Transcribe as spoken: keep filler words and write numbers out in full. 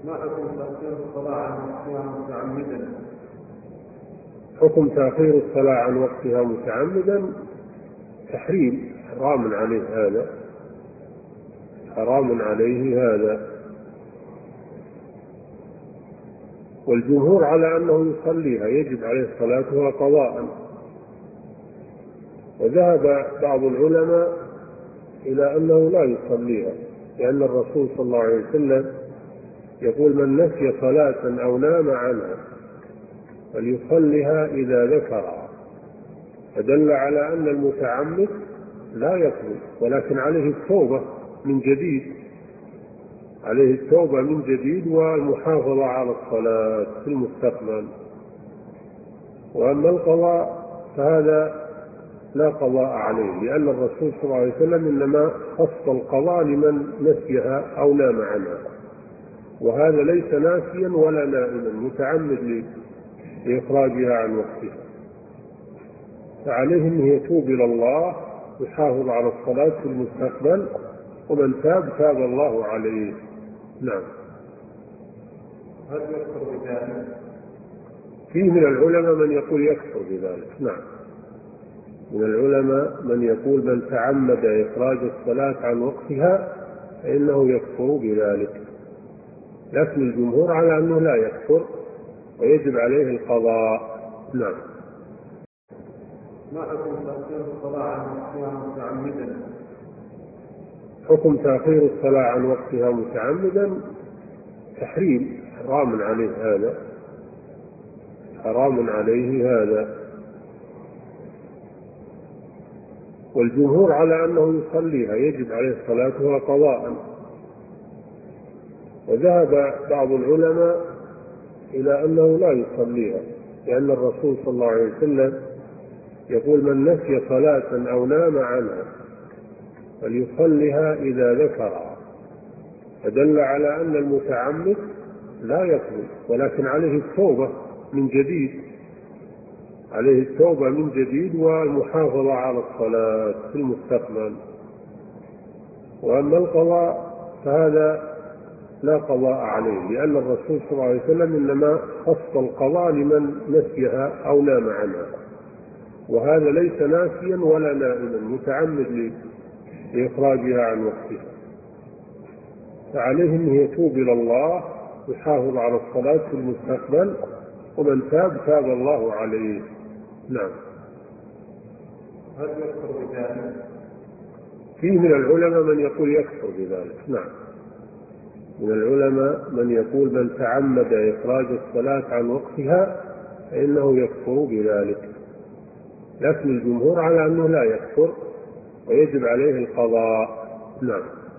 ما حكم تأخير الصلاة عن وقتها متعمدا؟ حكم تأخير الصلاة عن وقتها متعمدا تحريم، حرام عليه هذا، حرام عليه هذا. والجمهور على أنه يصليها، يجب عليه صلاتها قضاء. وذهب بعض العلماء إلى أنه لا يصليها، لأن الرسول صلى الله عليه وسلم يقول: من نسي صلاة أو نام عنها فليصلها إذا ذكرها. فدل على أن المتعمد لا يقضي، ولكن عليه التوبة من جديد، عليه التوبة من جديد والمحافظة على الصلاة في المستقبل. وأما القضاء فهذا لا قضاء عليه، لأن الرسول صلى الله عليه وسلم إنما خص القضاء لمن نسيها أو نام عنها، وهذا ليس ناسيا ولا نائما، متعمد لإخراجها عن وقتها، فعليه أن يتوب إلى الله ويحافظ على الصلاة في المستقبل، ومن تاب تاب الله عليه. نعم. هل يكفر بذلك؟ فيه من العلماء من يقول يكفر بذلك. نعم، من العلماء من يقول: من تعمد إخراج الصلاة عن وقتها فإنه يكفر بذلك. لكن الجمهور على أنه لا يكفر ويجب عليه القضاء. نعم. ما حكم تأخير الصلاة عن وقتها متعمدا؟ حكم تأخير الصلاة عن وقتها متعمدا تحريم، حرام عليه هذا، حرام عليه هذا. والجمهور على أنه يصليها، يجب عليه صلاتها قضاء. وذهب بعض العلماء إلى أنه لا يصليها، لأن الرسول صلى الله عليه وسلم يقول: من نسي صلاة أو نام عنها فليصلها إذا ذكرها. فدل على أن المتعمد لا يقضي، ولكن عليه التوبة من جديد، عليه التوبة من جديد والمحافظة على الصلاة في المستقبل. وأما القضاء فهذا لا قضاء عليه، لأن الرسول صلى الله عليه وسلم إنما خص القضاء لمن نسيها أو نام عنها، وهذا ليس ناسيا ولا نائما، متعمد لإخراجها عن وقتها، فعليه أن يتوب إلى الله ويحافظ على الصلاة في المستقبل، ومن تاب تاب الله عليه. نعم. هل يكفر بذلك؟ فيه من العلماء من يقول يكفر بذلك. نعم، من العلماء من يقول: من تعمد إخراج الصلاة عن وقتها فإنه يكفر بذلك. لكن الجمهور على أنه لا يكفر ويجب عليه القضاء. نعم.